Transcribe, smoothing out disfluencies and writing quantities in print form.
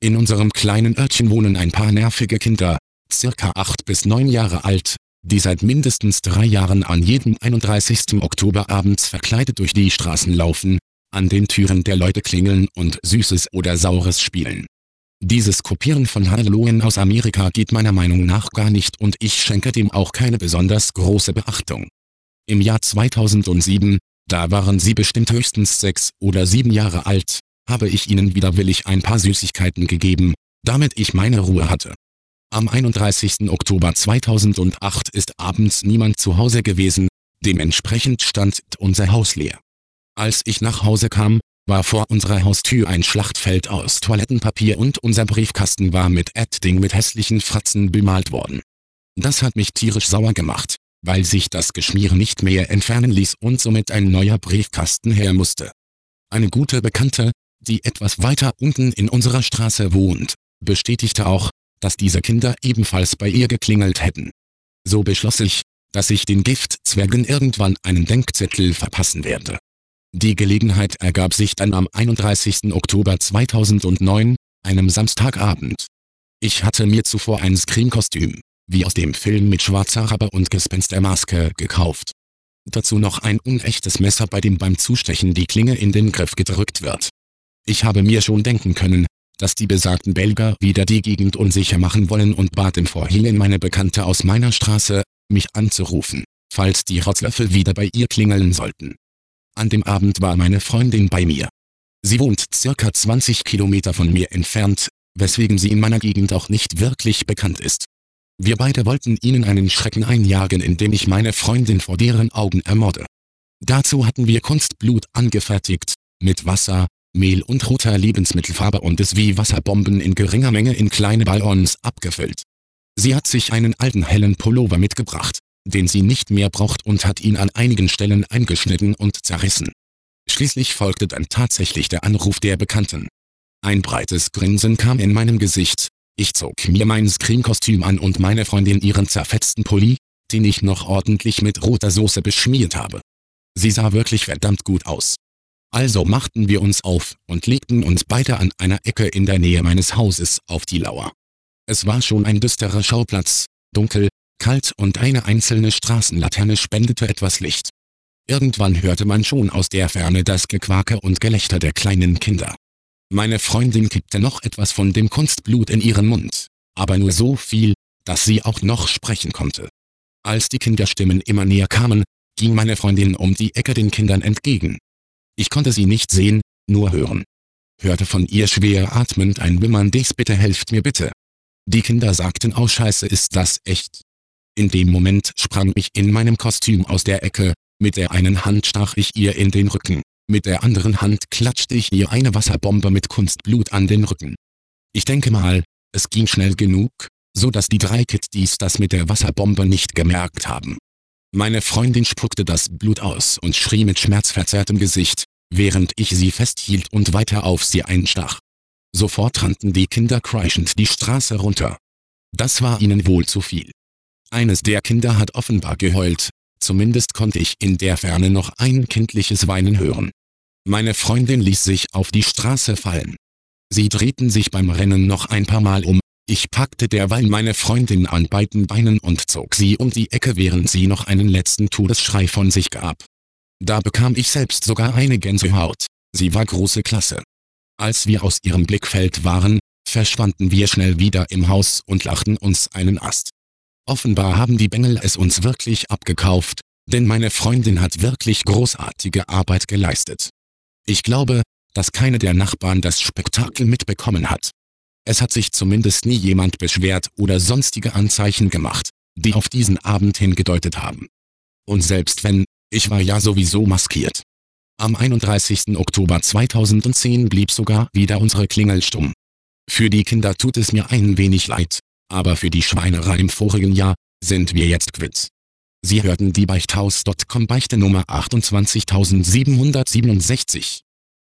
In unserem kleinen Örtchen wohnen ein paar nervige Kinder, circa 8 bis 9 Jahre alt, die seit mindestens 3 Jahren an jedem 31. Oktober abends verkleidet durch die Straßen laufen, an den Türen der Leute klingeln und Süßes oder Saures spielen. Dieses Kopieren von Halloween aus Amerika geht meiner Meinung nach gar nicht und ich schenke dem auch keine besonders große Beachtung. Im Jahr 2007, da waren sie bestimmt höchstens 6 oder 7 Jahre alt, habe ich ihnen widerwillig ein paar Süßigkeiten gegeben, damit ich meine Ruhe hatte. Am 31. Oktober 2008 ist abends niemand zu Hause gewesen, dementsprechend stand unser Haus leer. Als ich nach Hause kam, war vor unserer Haustür ein Schlachtfeld aus Toilettenpapier und unser Briefkasten war mit Edding mit hässlichen Fratzen bemalt worden. Das hat mich tierisch sauer gemacht, weil sich das Geschmier nicht mehr entfernen ließ und somit ein neuer Briefkasten her musste. Eine gute Bekannte, die etwas weiter unten in unserer Straße wohnt, bestätigte auch, dass diese Kinder ebenfalls bei ihr geklingelt hätten. So beschloss ich, dass ich den Giftzwergen irgendwann einen Denkzettel verpassen werde. Die Gelegenheit ergab sich dann am 31. Oktober 2009, einem Samstagabend. Ich hatte mir zuvor ein Scream-Kostüm, wie aus dem Film mit schwarzer Kappe und Gespenstermaske, gekauft. Dazu noch ein unechtes Messer, bei dem beim Zustechen die Klinge in den Griff gedrückt wird. Ich habe mir schon denken können, dass die besagten Belgier wieder die Gegend unsicher machen wollen und bat im Vorhinein meine Bekannte aus meiner Straße, mich anzurufen, falls die Rotzlöffel wieder bei ihr klingeln sollten. An dem Abend war meine Freundin bei mir. Sie wohnt circa 20 Kilometer von mir entfernt, weswegen sie in meiner Gegend auch nicht wirklich bekannt ist. Wir beide wollten ihnen einen Schrecken einjagen, indem ich meine Freundin vor deren Augen ermorde. Dazu hatten wir Kunstblut angefertigt, mit Wasser, Mehl und roter Lebensmittelfarbe und es wie Wasserbomben in geringer Menge in kleine Ballons abgefüllt. Sie hat sich einen alten hellen Pullover mitgebracht, den sie nicht mehr braucht und hat ihn an einigen Stellen eingeschnitten und zerrissen. Schließlich folgte dann tatsächlich der Anruf der Bekannten. Ein breites Grinsen kam in meinem Gesicht, ich zog mir mein Scream-Kostüm an und meine Freundin ihren zerfetzten Pulli, den ich noch ordentlich mit roter Soße beschmiert habe. Sie sah wirklich verdammt gut aus. Also machten wir uns auf und legten uns beide an einer Ecke in der Nähe meines Hauses auf die Lauer. Es war schon ein düsterer Schauplatz, dunkel, kalt und eine einzelne Straßenlaterne spendete etwas Licht. Irgendwann hörte man schon aus der Ferne das Gequake und Gelächter der kleinen Kinder. Meine Freundin kippte noch etwas von dem Kunstblut in ihren Mund, aber nur so viel, dass sie auch noch sprechen konnte. Als die Kinderstimmen immer näher kamen, ging meine Freundin um die Ecke den Kindern entgegen. Ich konnte sie nicht sehen, nur hören. Hörte von ihr schwer atmend ein wimmerndes Bitte helft mir bitte. Die Kinder sagten oh Scheiße ist das echt. In dem Moment sprang ich in meinem Kostüm aus der Ecke, mit der einen Hand stach ich ihr in den Rücken, mit der anderen Hand klatschte ich ihr eine Wasserbombe mit Kunstblut an den Rücken. Ich denke mal, es ging schnell genug, so dass die 3 Kiddies das mit der Wasserbombe nicht gemerkt haben. Meine Freundin spuckte das Blut aus und schrie mit schmerzverzerrtem Gesicht, während ich sie festhielt und weiter auf sie einstach. Sofort rannten die Kinder kreischend die Straße runter. Das war ihnen wohl zu viel. Eines der Kinder hat offenbar geheult, zumindest konnte ich in der Ferne noch ein kindliches Weinen hören. Meine Freundin ließ sich auf die Straße fallen. Sie drehten sich beim Rennen noch ein paar Mal um, ich packte derweil meine Freundin an beiden Beinen und zog sie um die Ecke, während sie noch einen letzten Todesschrei von sich gab. Da bekam ich selbst sogar eine Gänsehaut, sie war große Klasse. Als wir aus ihrem Blickfeld waren, verschwanden wir schnell wieder im Haus und lachten uns einen Ast. Offenbar haben die Bengel es uns wirklich abgekauft, denn meine Freundin hat wirklich großartige Arbeit geleistet. Ich glaube, dass keine der Nachbarn das Spektakel mitbekommen hat. Es hat sich zumindest nie jemand beschwert oder sonstige Anzeichen gemacht, die auf diesen Abend hingedeutet haben. Und selbst wenn, ich war ja sowieso maskiert. Am 31. Oktober 2010 blieb sogar wieder unsere Klingel stumm. Für die Kinder tut es mir ein wenig leid, aber für die Schweinerei im vorigen Jahr sind wir jetzt quitt. Sie hörten die Beichthaus.com Beichte Nummer 28767.